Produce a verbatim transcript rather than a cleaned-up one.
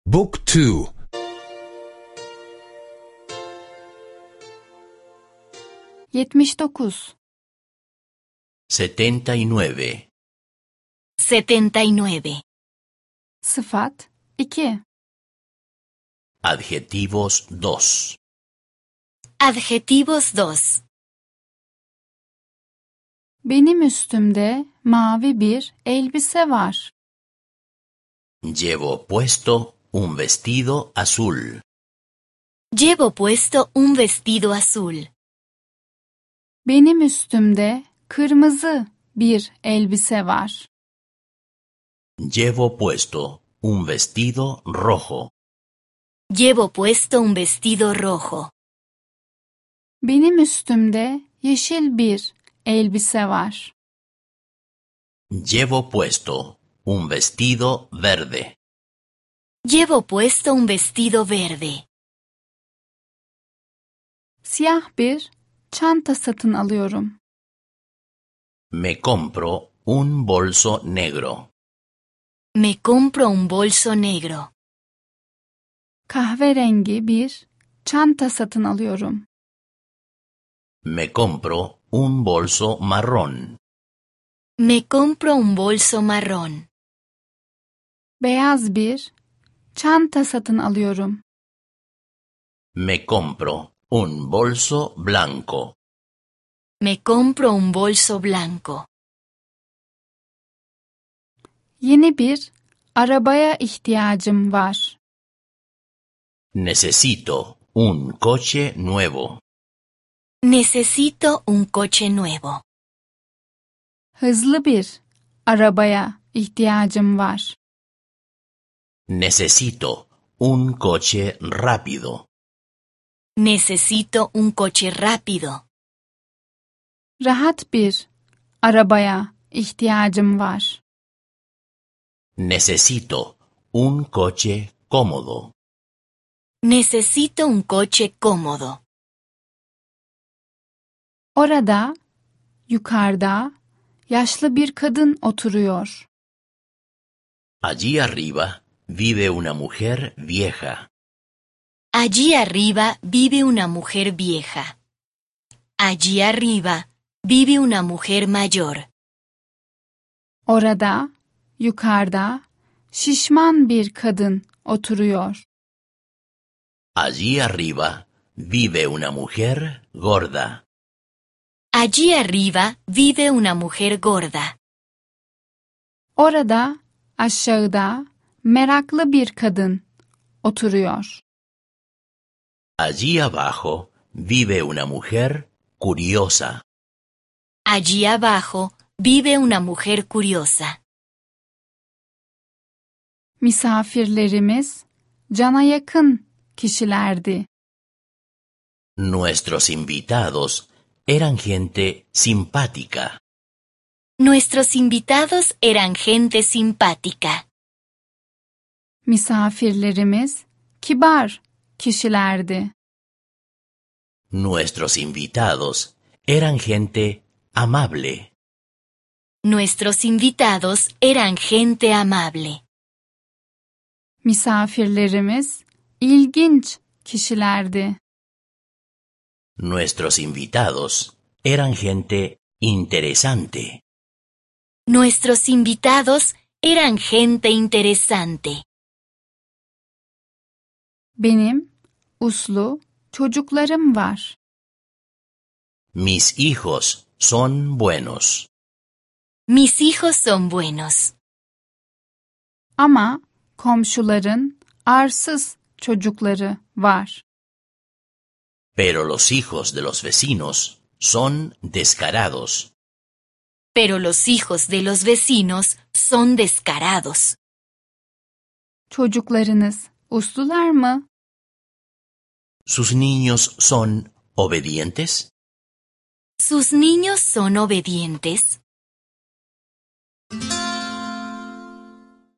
Book two. yetmiş dokuz. setenta y nueve. setenta y nueve. Sıfat iki. Adjetivos dos. Adjetivos dos. Benim üstümde mavi bir elbise var. Llevo puesto un vestido azul. Llevo puesto un vestido azul. Benim üstümde kırmızı bir elbise var. Llevo puesto un vestido rojo. Llevo puesto un vestido rojo. Benim üstümde yeşil bir elbise var. Llevo puesto un vestido verde. Llevo puesto un vestido verde. Siyah bir çanta satın alıyorum. Me compro un bolso negro. Me compro un bolso negro. Kahverengi bir çanta satın alıyorum. Me compro un bolso marrón. Me compro un bolso marrón. Beyaz bir çanta satın alıyorum. Me compro un bolso blanco. Me compro un bolso blanco. Yeni bir arabaya ihtiyacım var. Necesito un coche nuevo. Necesito un coche nuevo. Hızlı bir arabaya ihtiyacım var. Necesito un coche rápido. Necesito un coche rápido. Rahat bir arabaya ihtiyacım var. Necesito un coche cómodo. Necesito un coche cómodo. Orada, yukarıda, yaşlı bir kadın oturuyor. Allí arriba vive una mujer vieja. Allí arriba vive una mujer vieja. Allí arriba vive una mujer mayor. Orada, yukarıda, şişman bir kadın oturuyor. Allí arriba vive una mujer gorda. Allí arriba vive una mujer gorda. Orada, aşağıda, meraklı bir kadın oturuyor. Allí abajo vive una mujer curiosa. Allí abajo vive una mujer curiosa. Misafirlerimiz cana yakın kişilerdi. Nuestros invitados eran gente simpática. Nuestros invitados eran gente simpática. Misafirlerimiz kibar kişilerdi. Nuestros invitados eran gente amable. Nuestros invitados eran gente amable. Misafirlerimiz ilginç kişilerdi. Nuestros invitados eran gente interesante. Nuestros invitados eran gente interesante. Benim uslu çocuklarım var. Mis hijos son buenos. Mis hijos son buenos. Ama komşuların arsız çocukları var. Pero los hijos de los vecinos son descarados. Pero los hijos de los vecinos son descarados. Çocuklarınız uslular mı? ¿Sus niños son obedientes? ¿Sus niños son obedientes?